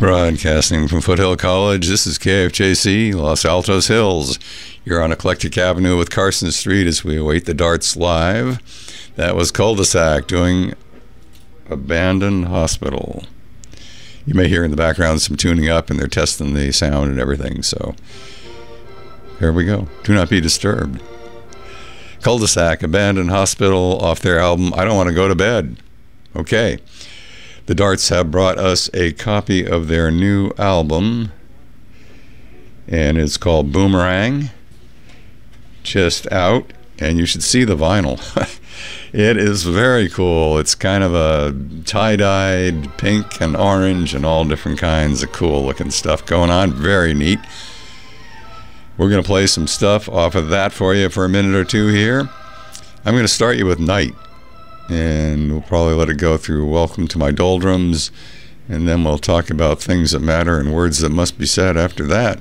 Broadcasting from Foothill College, this is KFJC, Los Altos Hills. You're on Eclectic Avenue with Carson Street as we await the darts live. That was Cul-de-sac doing Abandoned Hospital. You may hear in the background some tuning up, and they're testing the sound and everything, so here we go. Do not be disturbed. Cul-de-sac, Abandoned Hospital, off their album I Don't Want to Go to Bed. Okay. The Darts have brought us a copy of their new album, and it's called Boomerang. Just out, and you should see the vinyl. It is very cool. It's kind of a tie-dyed pink and orange and all different kinds of cool-looking stuff going on. Very neat. We're going to play some stuff off of that for you for a minute or two here. I'm going to start you with Night. And we'll probably let it go through Welcome to My Doldrums, and then we'll talk about things that matter and words that must be said after that.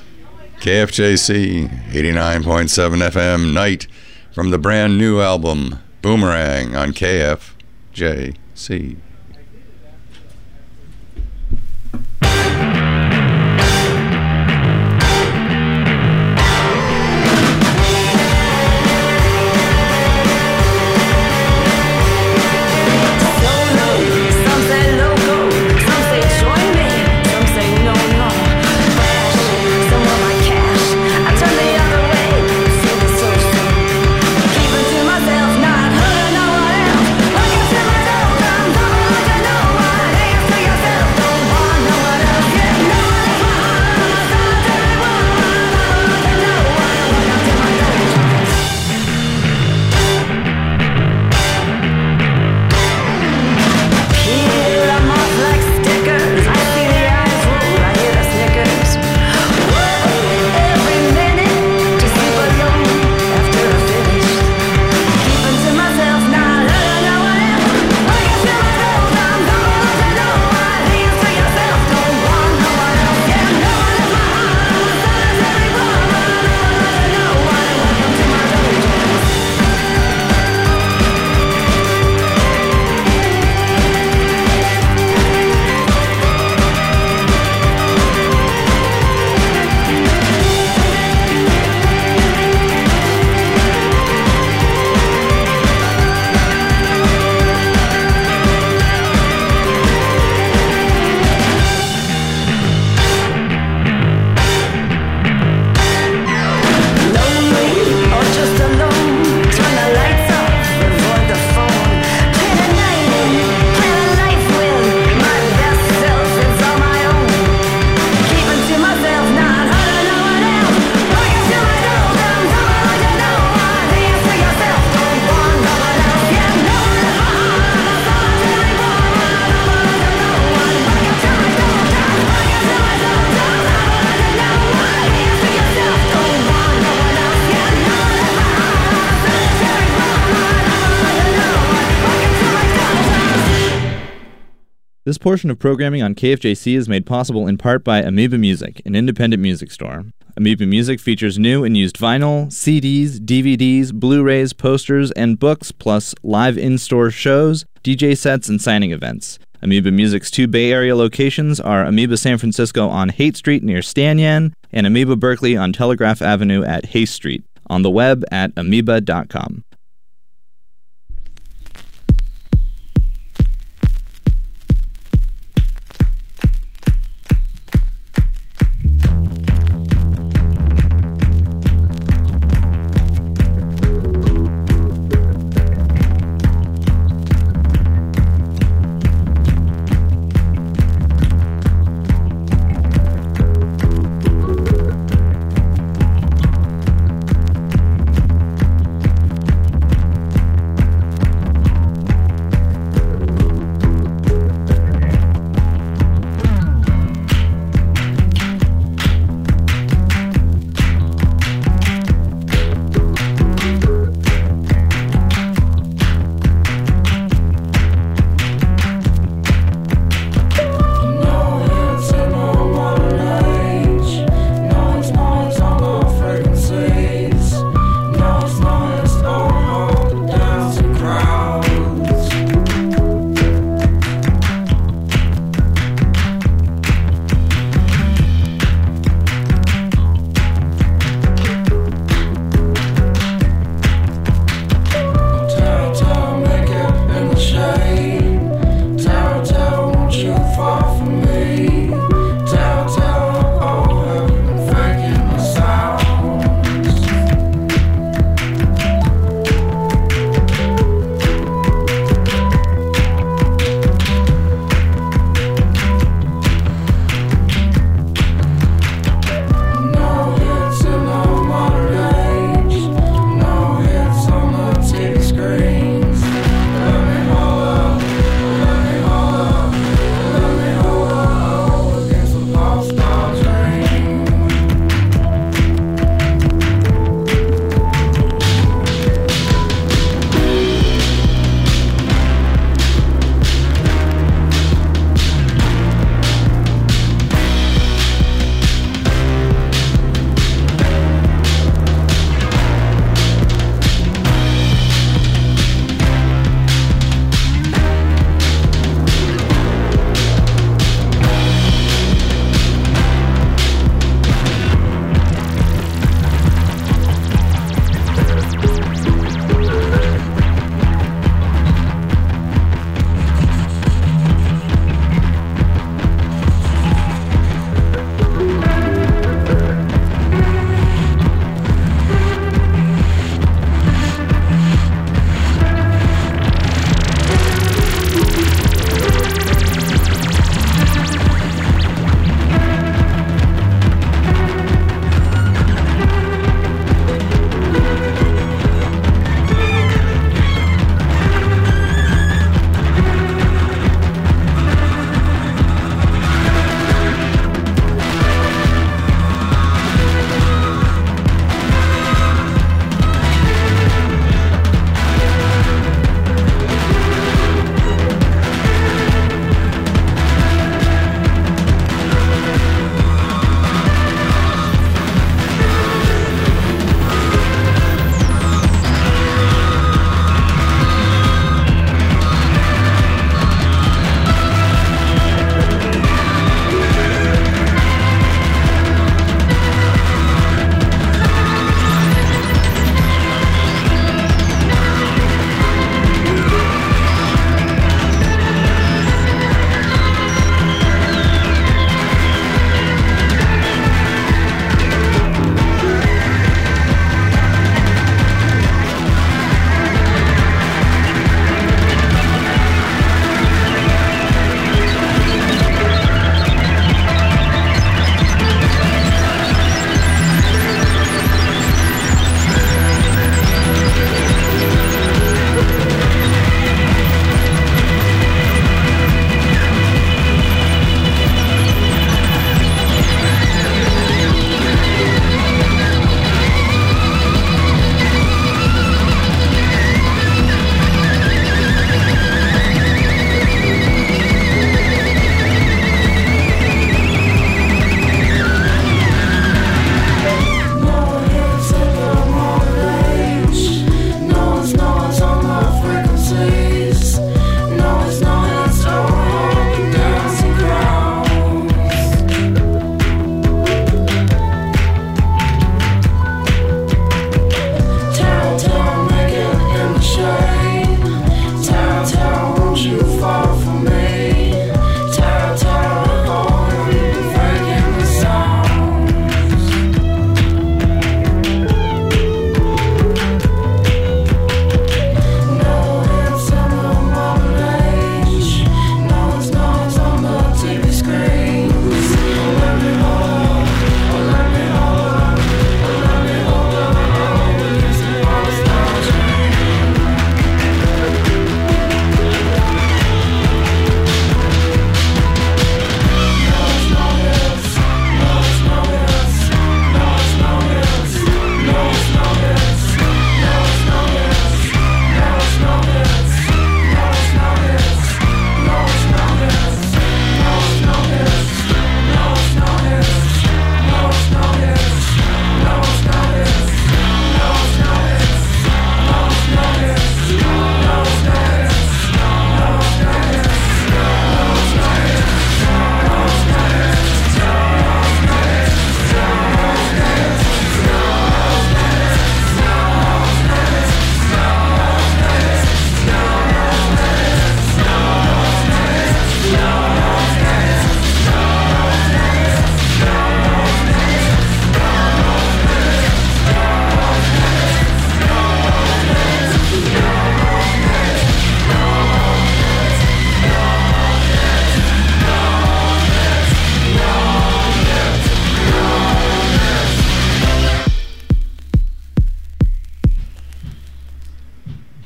KFJC 89.7 FM, Night, from the brand new album Boomerang on KFJC. This portion of programming on KFJC is made possible in part by Amoeba Music, an independent music store. Amoeba Music features new and used vinyl, CDs, DVDs, Blu-rays, posters, and books, plus live in-store shows, DJ sets, and signing events. Amoeba Music's two Bay Area locations are Amoeba San Francisco on Haight Street near Stanyan, and Amoeba Berkeley on Telegraph Avenue at Hayes Street. On the web at amoeba.com.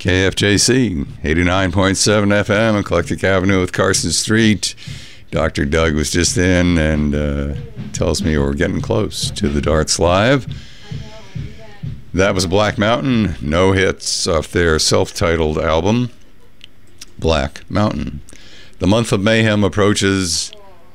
KFJC 89.7 FM, Eclectic Avenue with Carson Street. Dr. Doug was just in and tells me we're getting close to the Darts Live. That was Black Mountain, no hits off their self-titled album, Black Mountain. The month of mayhem approaches,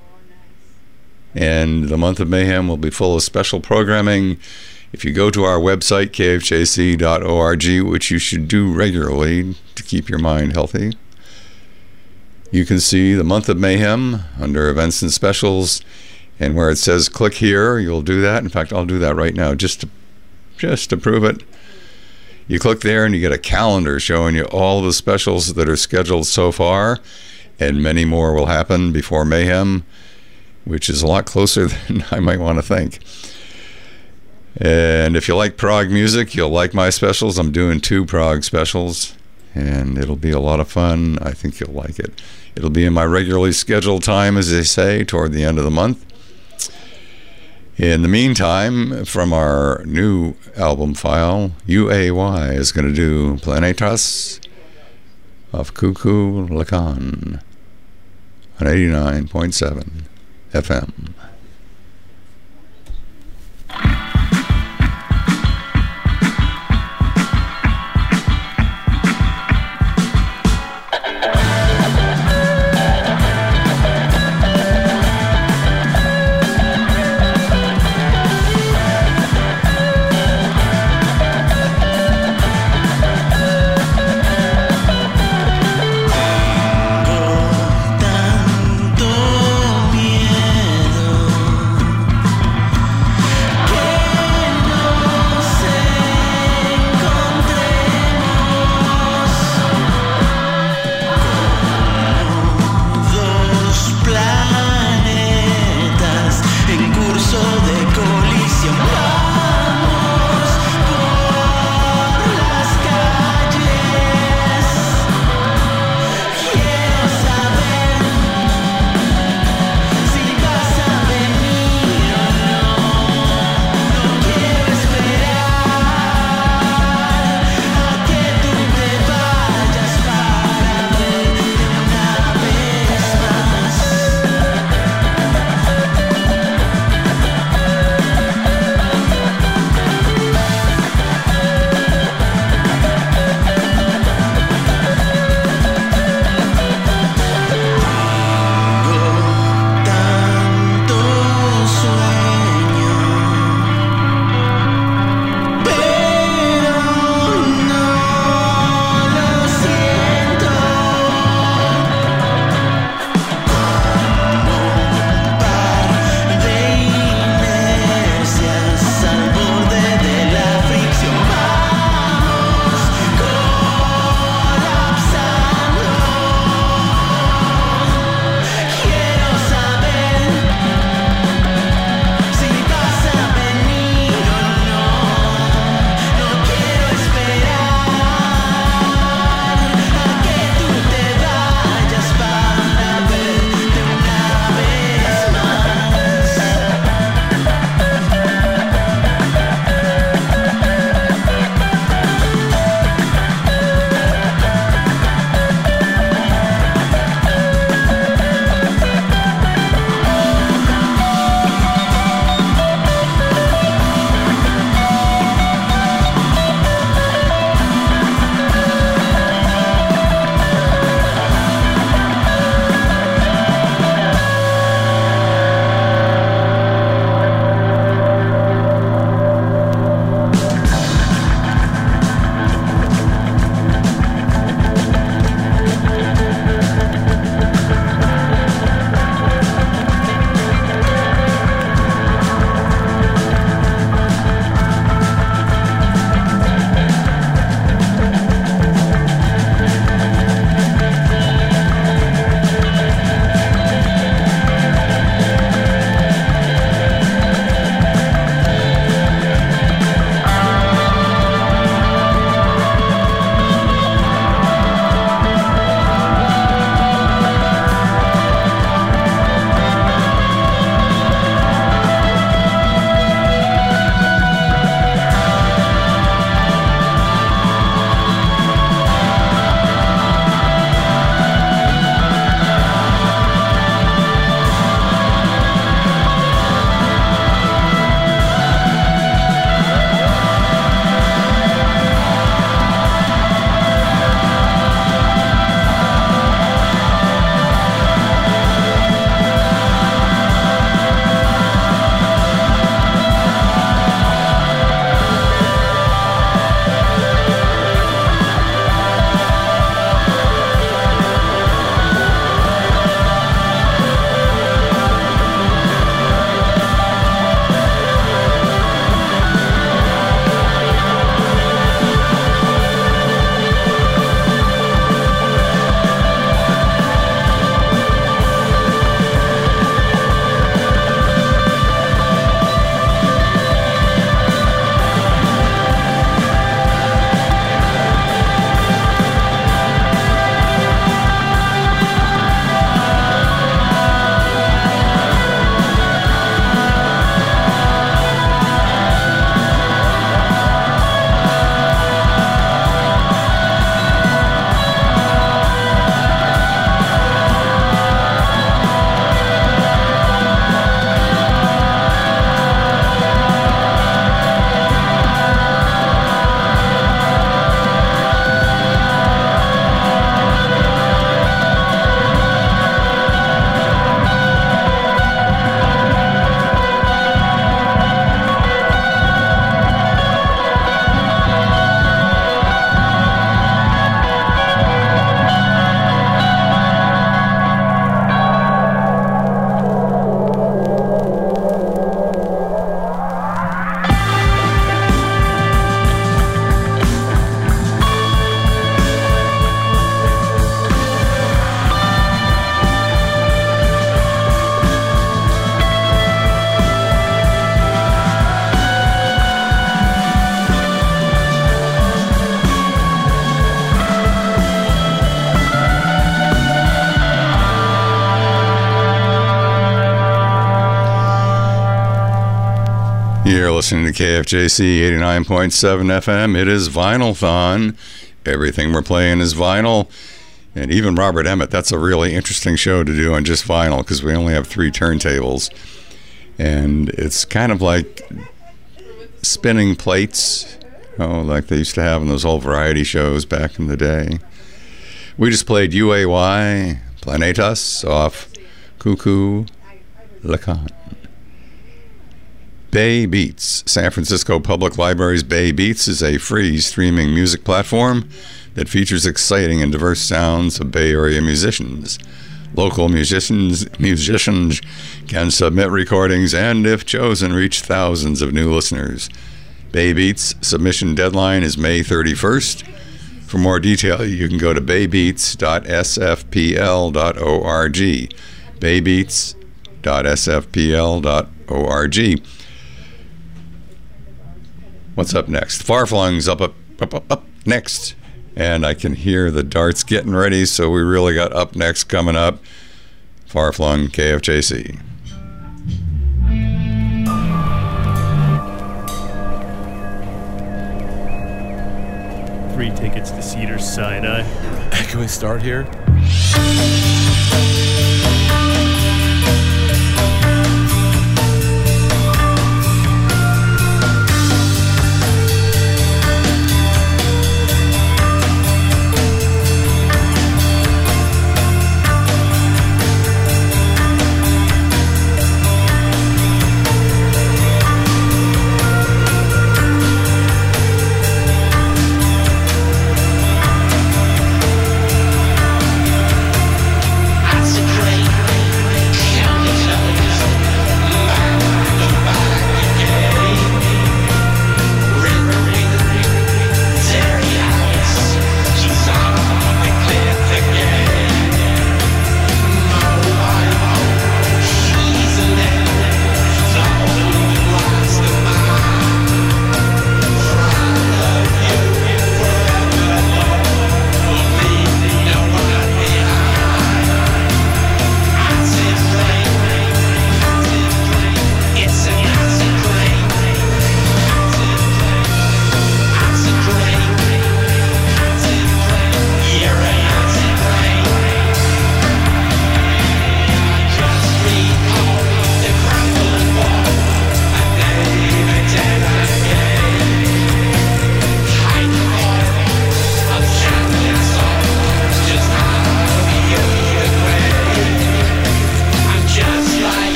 and the month of mayhem will be full of special programming. If you go to our website, kfjc.org, which you should do regularly to keep your mind healthy, you can see the month of mayhem under events and specials, and where it says click here, you'll do that. In fact, I'll do that right now just to prove it. You click there and you get a calendar showing you all the specials that are scheduled so far, and many more will happen before mayhem, which is a lot closer than I might want to think. And if you like prog music, you'll like my specials. I'm doing 2 prog specials, and it'll be a lot of fun. I think you'll like it. It'll be in my regularly scheduled time, as they say, toward the end of the month. In the meantime, from our new album file, UAY is going to do Planetas of Cuckoo Lacan on 89.7 FM. Tanto miedo You're listening to KFJC 89.7 FM. It is Vinyl-thon. Everything we're playing is vinyl. And even Robert Emmett, that's a really interesting show to do on just vinyl because we only have 3 turntables. And it's kind of like spinning plates, like they used to have in those old variety shows back in the day. We just played UAY, Planetas off Cuckoo Lacan. Bay Beats. San Francisco Public Library's Bay Beats is a free streaming music platform that features exciting and diverse sounds of Bay Area musicians. Local musicians can submit recordings and, if chosen, reach thousands of new listeners. Bay Beats submission deadline is May 31st. For more detail, you can go to baybeats.sfpl.org. baybeats.sfpl.org. What's up next? Farflung's up next. And I can hear the darts getting ready, so we really got up next coming up. Farflung, KFJC. 3 tickets to Cedars-Sinai. Can we start here?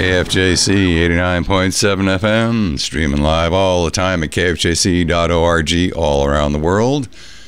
KFJC 89.7 FM, streaming live all the time at kfjc.org all around the world.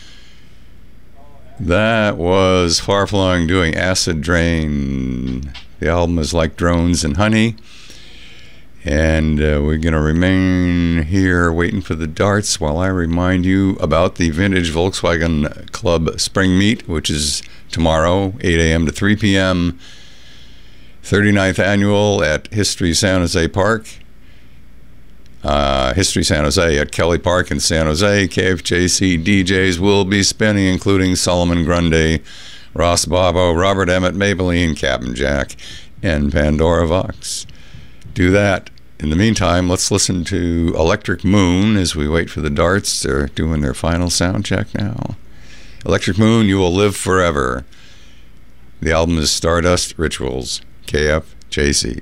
That was Farflung doing Acid Drain. The album is Like Drones and Honey. And we're going to remain here waiting for the darts while I remind you about the Vintage Volkswagen Club Spring Meet, which is tomorrow, 8 a.m. to 3 p.m., 39th annual at History San Jose Park. History San Jose at Kelly Park in San Jose. KFJC DJs will be spinning, including Solomon Grundy, Ross Bobo, Robert Emmett, Maybelline, Captain Jack, and Pandora Vox. Do that. In the meantime, let's listen to Electric Moon as we wait for the darts. They're doing their final sound check now. Electric Moon, You Will Live Forever. The album is Stardust Rituals. KFJC.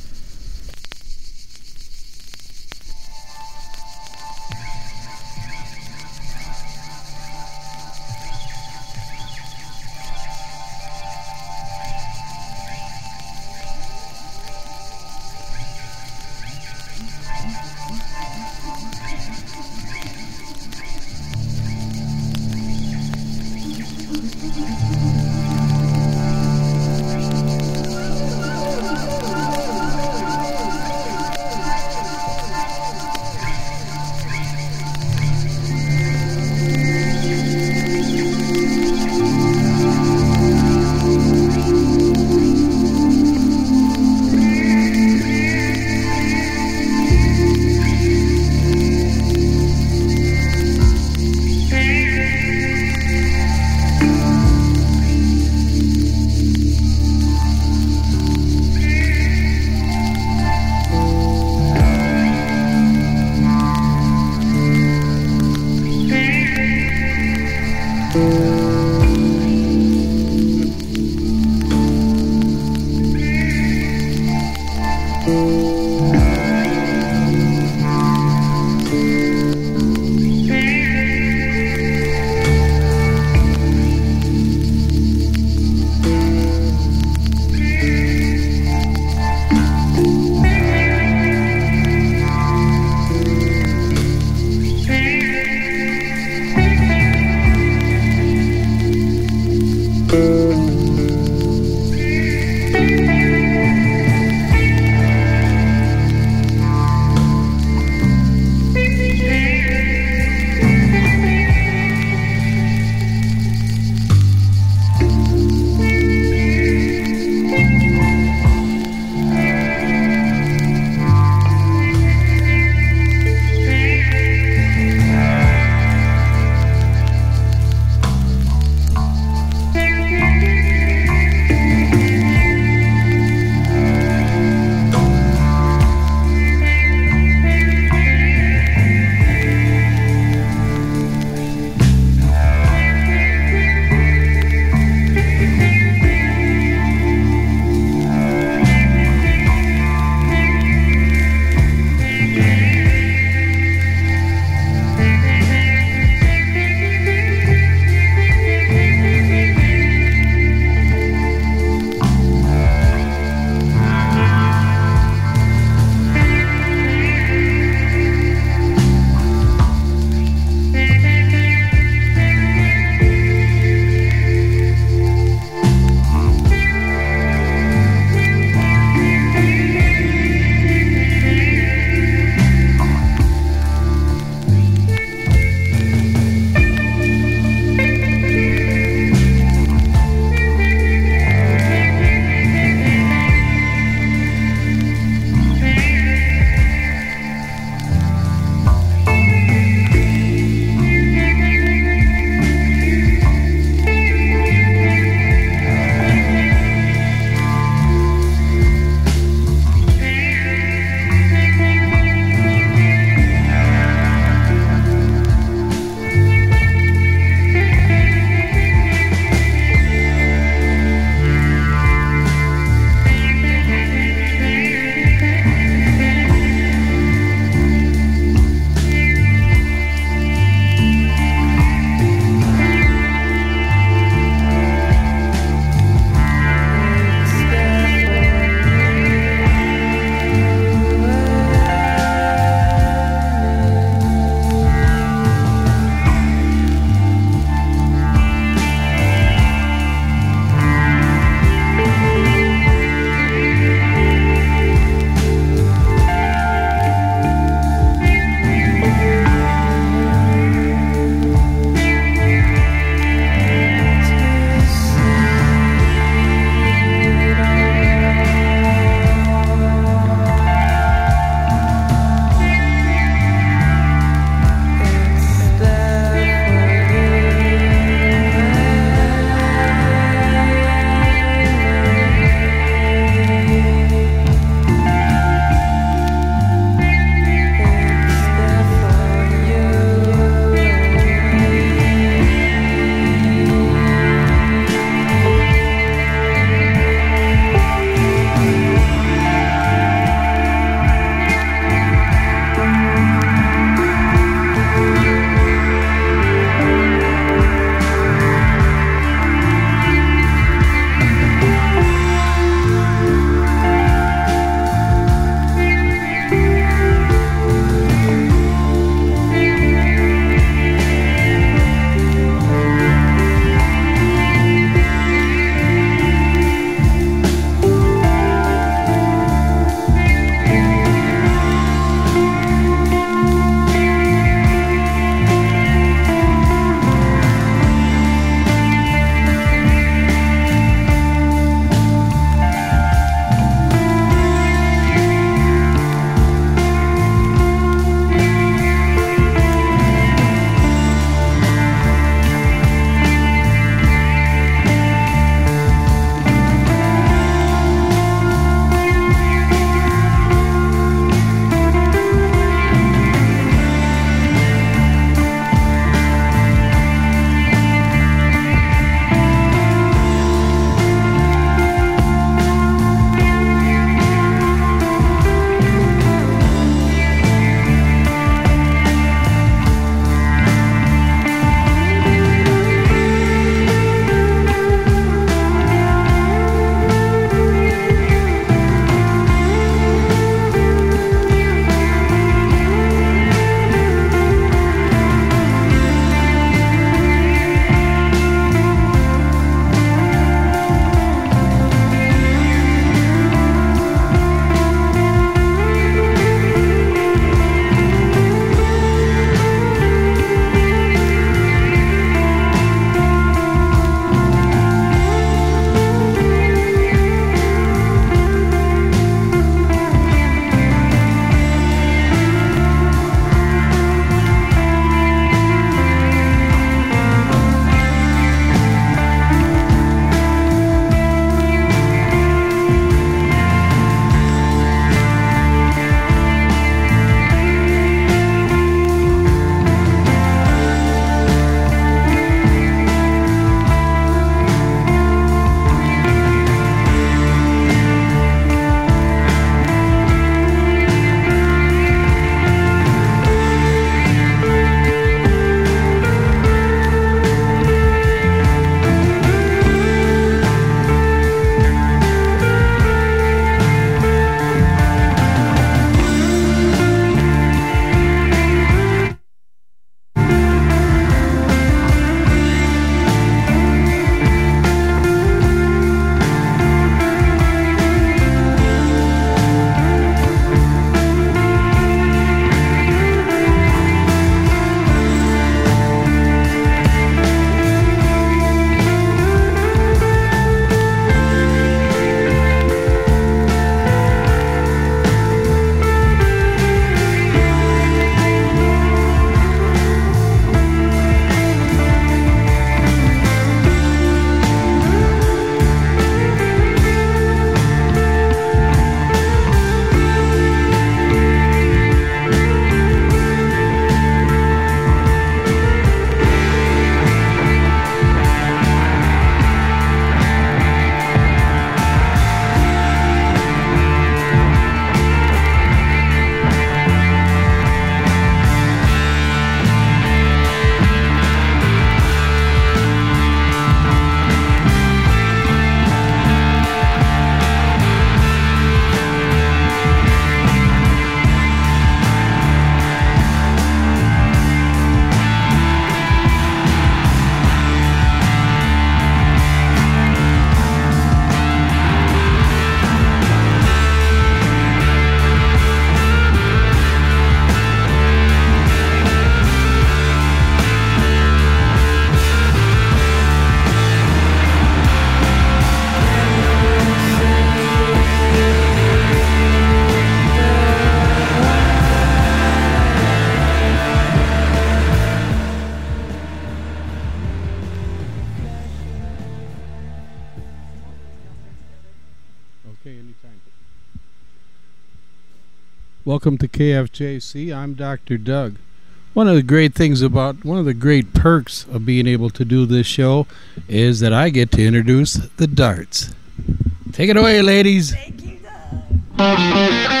Welcome to KFJC. I'm Dr. Doug. One of the great perks of being able to do this show is that I get to introduce the darts. Take it away, ladies. Thank you, Doug.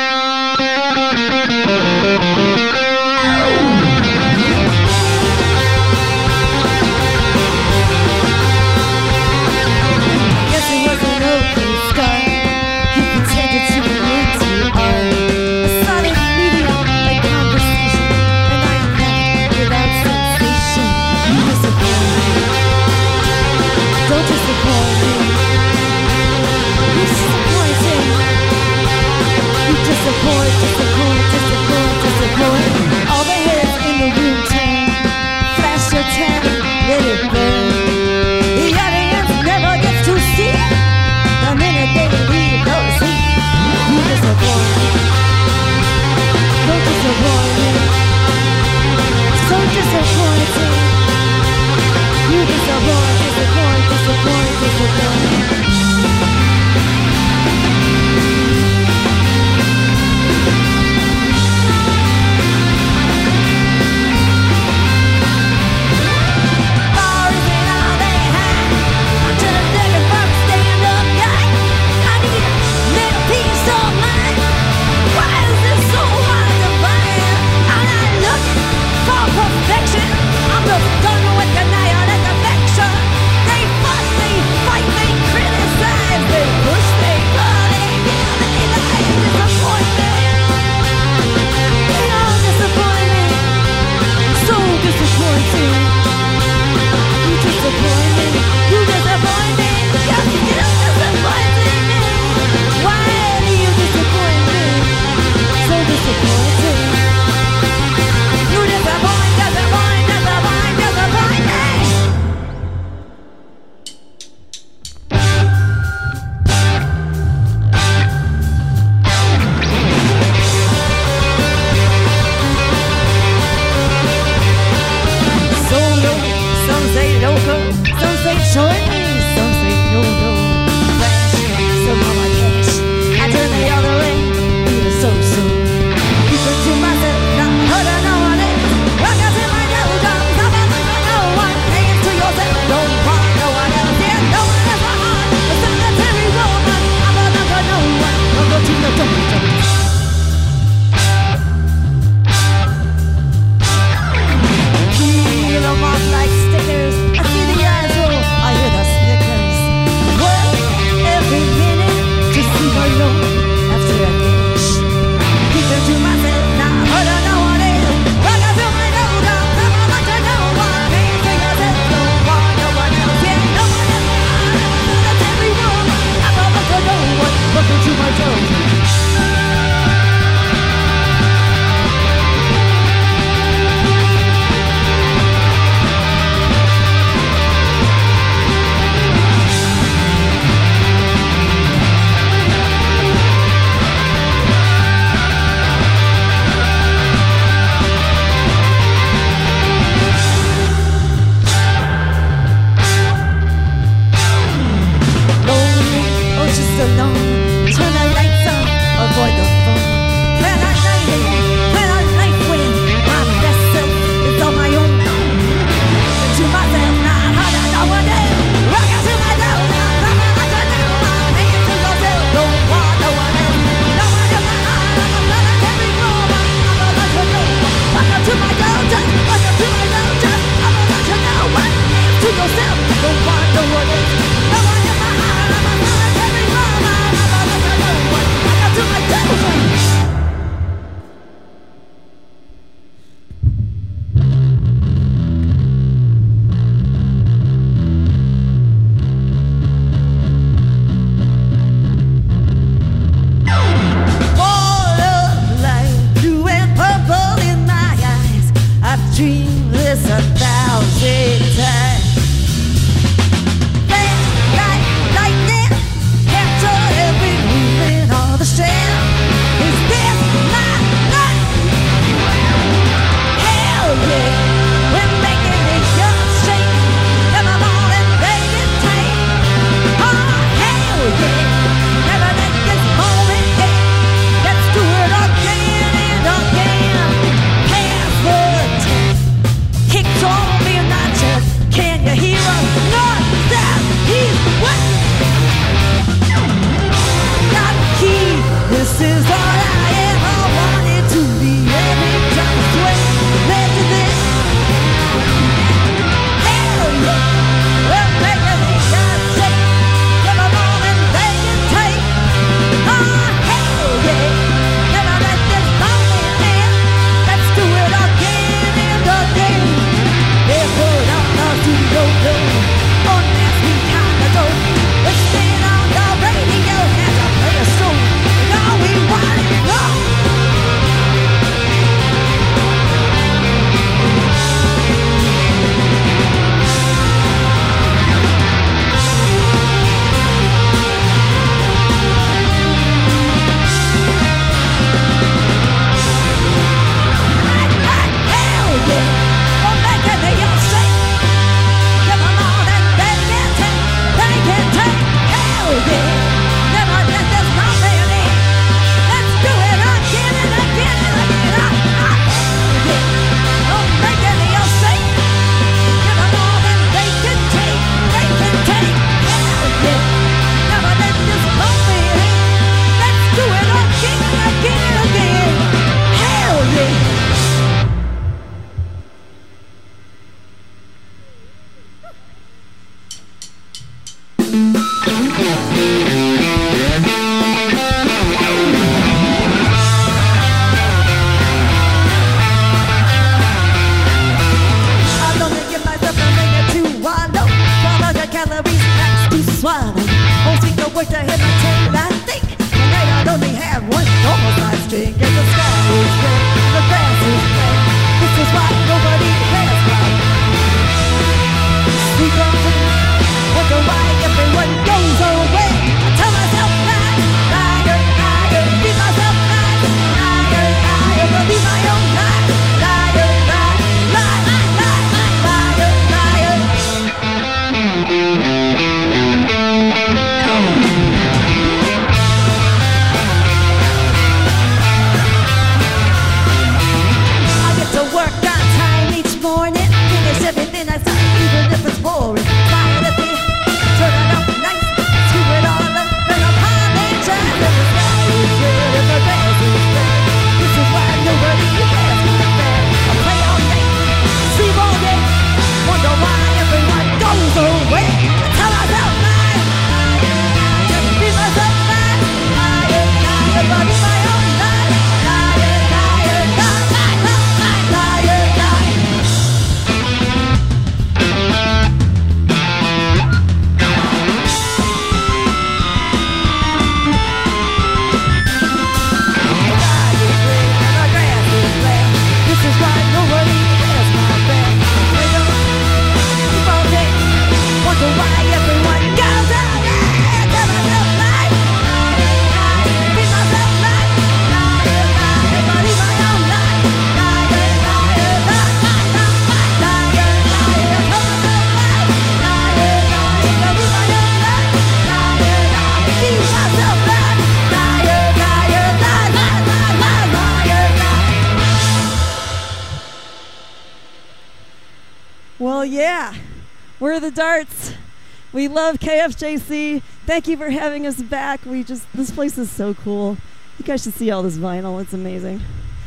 Well, yeah, we're the Darts. We love KFJC. Thank you for having us back. This place is so cool. You guys should see all this vinyl. It's amazing.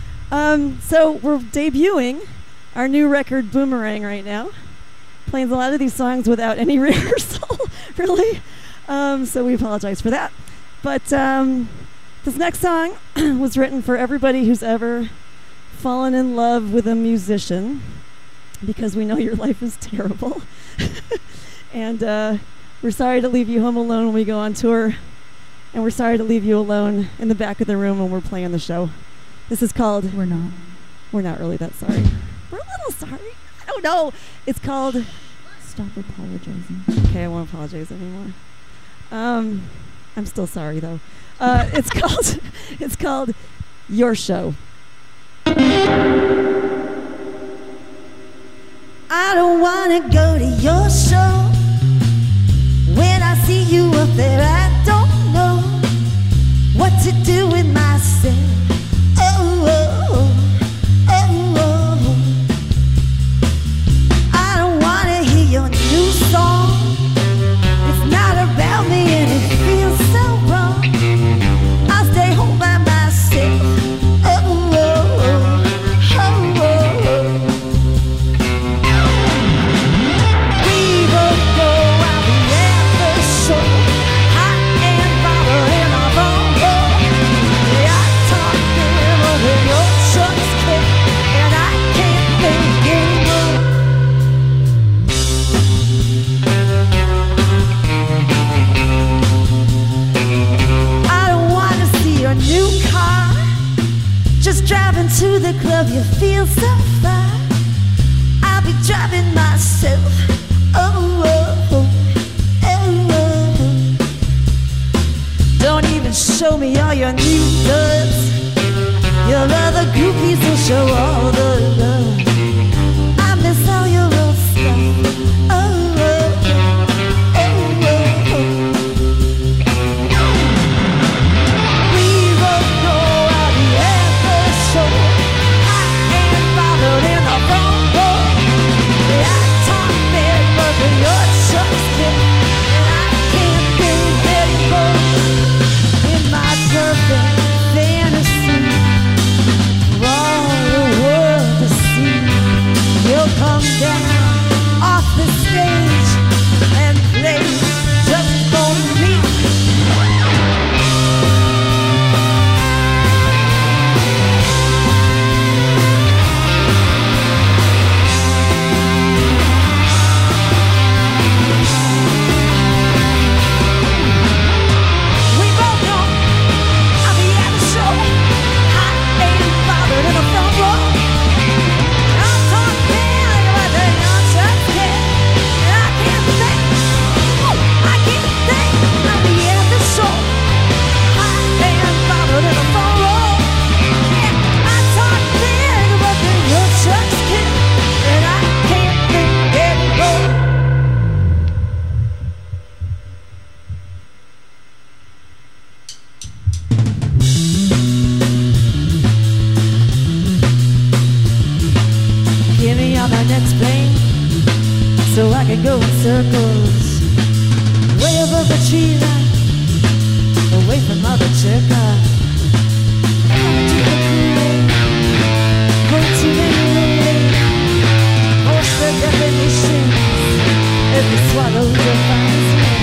So we're debuting our new record, Boomerang, right now. Playing a lot of these songs without any rehearsal, really. So we apologize for that. But this next song was written for everybody who's ever fallen in love with a musician, because we know your life is terrible. And we're sorry to leave you home alone when we go on tour. And we're sorry to leave you alone in the back of the room when we're playing the show. This is called... We're not really that sorry. We're a little sorry. I don't know. It's called... Stop apologizing. Okay, I won't apologize anymore. I'm still sorry, though. It's called Your Show. I don't wanna go to your show. When I see you up there, I don't know what to do with myself. Oh, oh, oh, oh. I don't wanna hear your new song. It's not about me and it feels so wrong. I'll stay home by myself. to the club, you feel so fine. I'll be driving myself. Oh, oh, oh, oh, oh. Don't even show me all your new duds. Your other groupies will show all the love. I miss all your old stuff. Oh, oh, oh, oh, oh. We both know how the ever show. I ain't bothered in the front row. I talk big, but your chucks kick, and I can't think anymore. In my perfect fantasy, for all the world to see, you'll come down off the stage and play just for me. We both know I'll be at the show. I ain't bothered in the front row. I'm talking about the young chucks kid, and I can't think. I'll be at the show. I ain't bothered in the front row. Yeah, I talk big about the young chucks kid, and I can't think anymore. Get me on my next plane so I can go in circles way above the tree line, away from all the jerk off. Go to the lake, most the definitions, every swallow defines me.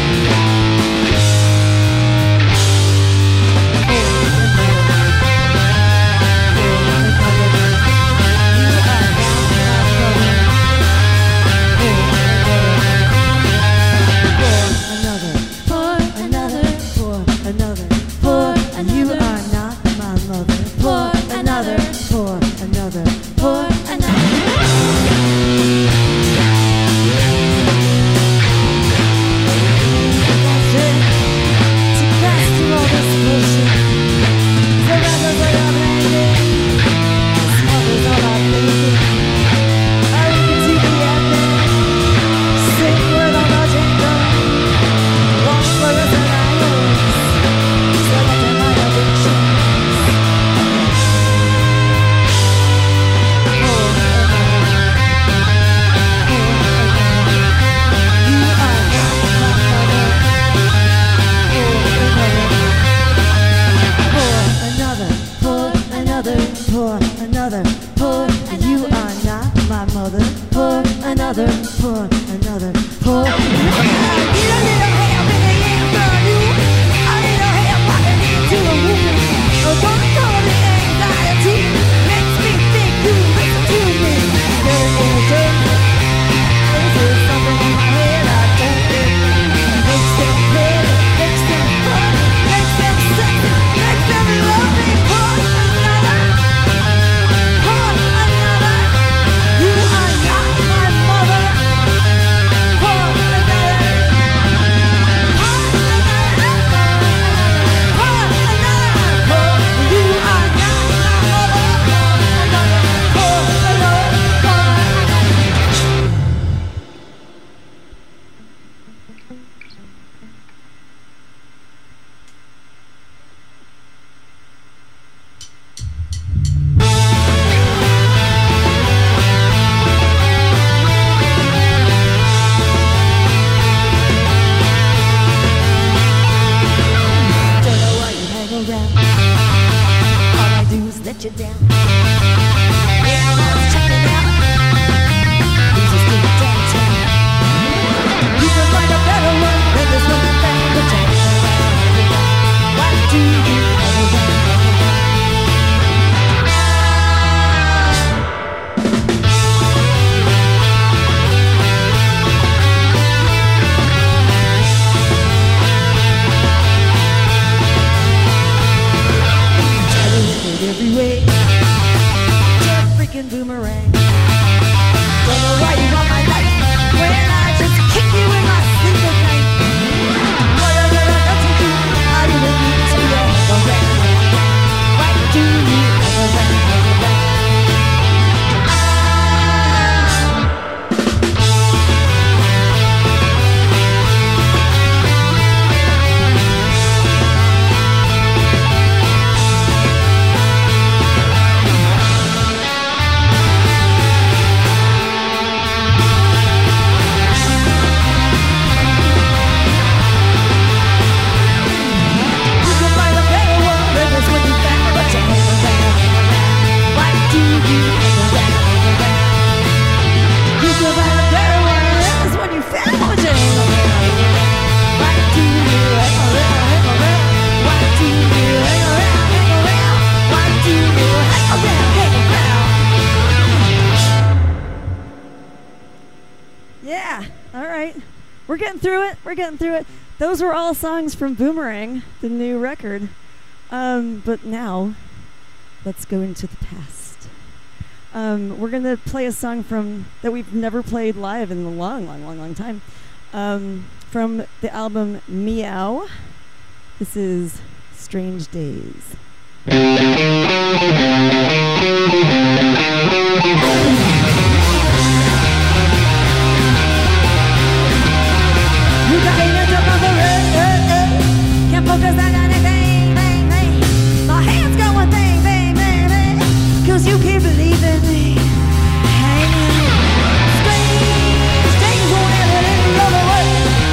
taking boomerang. Don't know why you want my life when I just kick you in my sleep at night. Whatever I got to do, I really need to have a rang. Why do you have a rang? Yeah, all right. We're getting through it. We're getting through it. Those were all songs from Boomerang, the new record. But now, let's go into the past. We're going to play a song that we've never played live in a long time. From the album Meow. This is Strange Days. You got me up on the road, can't focus on anything, bang, bang. My hands going bang, bang, bang, bang, 'cause you keep believing me. Hey, strange things won't ever let me roll away.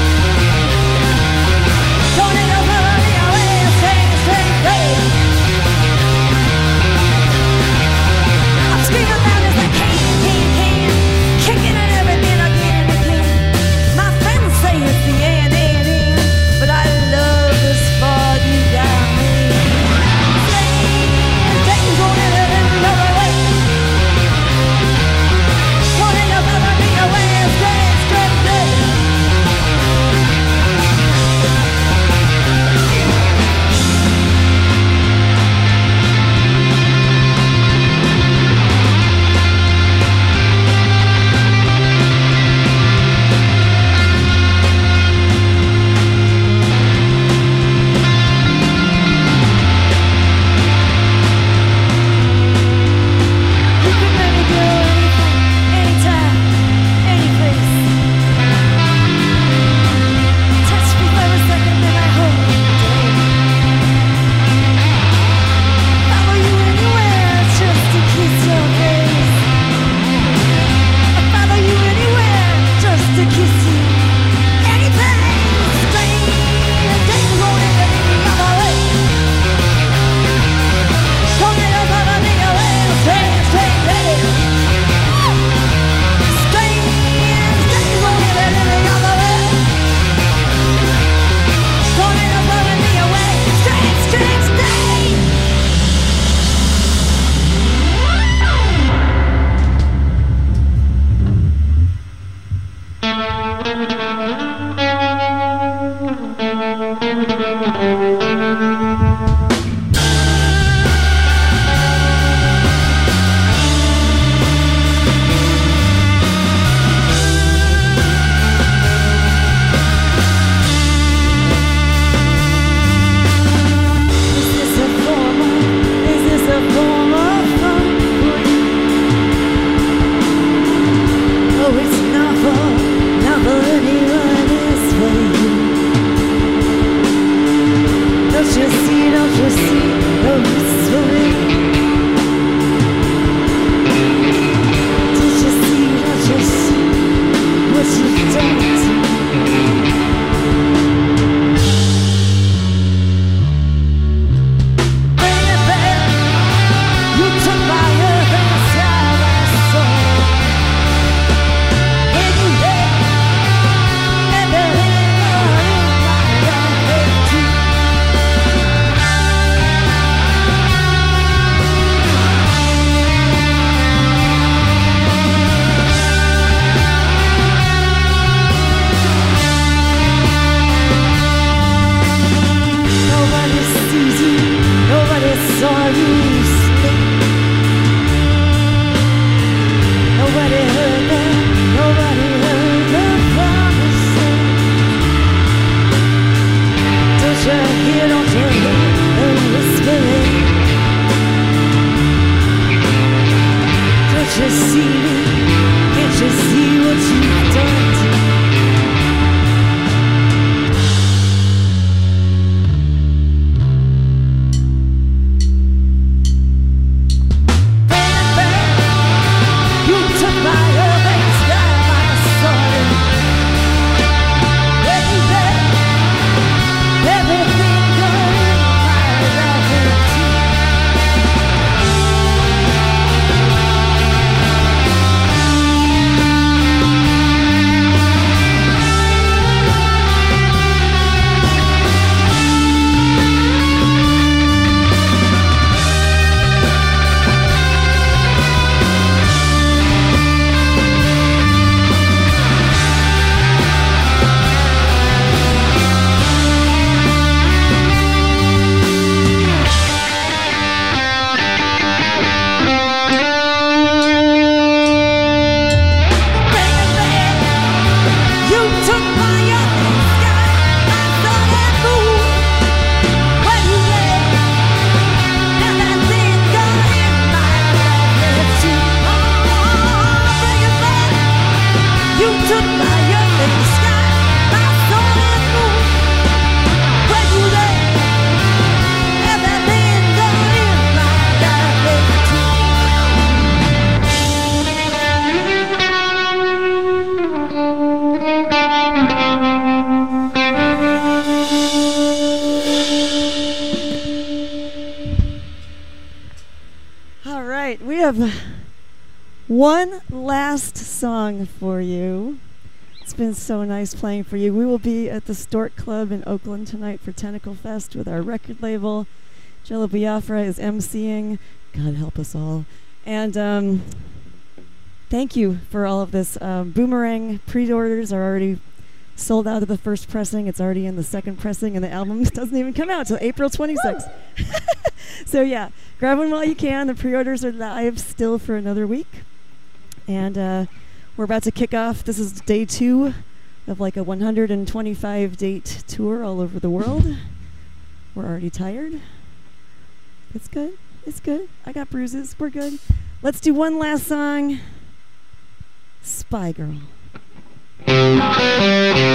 Don't let them run me away, strange days. I'm screaming loud as I can, kicking at everything again and again. My friends say it's the end, but I love this far deep down me. Strange things won't ever let me run away. see me? Can't you see what you've done to me? One last song for you. It's been so nice playing for you. We will be at the Stork Club in Oakland tonight for Tentacle Fest with our record label. Jello Biafra is emceeing. God help us all. And thank you for all of this. Boomerang pre-orders are already sold out of the first pressing. It's already in the second pressing, and the album doesn't even come out until April 26th. So yeah, grab one while you can. The pre-orders are live still for another week. And we're about to kick off. This is day 2 of like a 125 date tour all over the world. We're already tired. It's good. It's good. I got bruises. We're good. Let's do one last song. Spy Girl.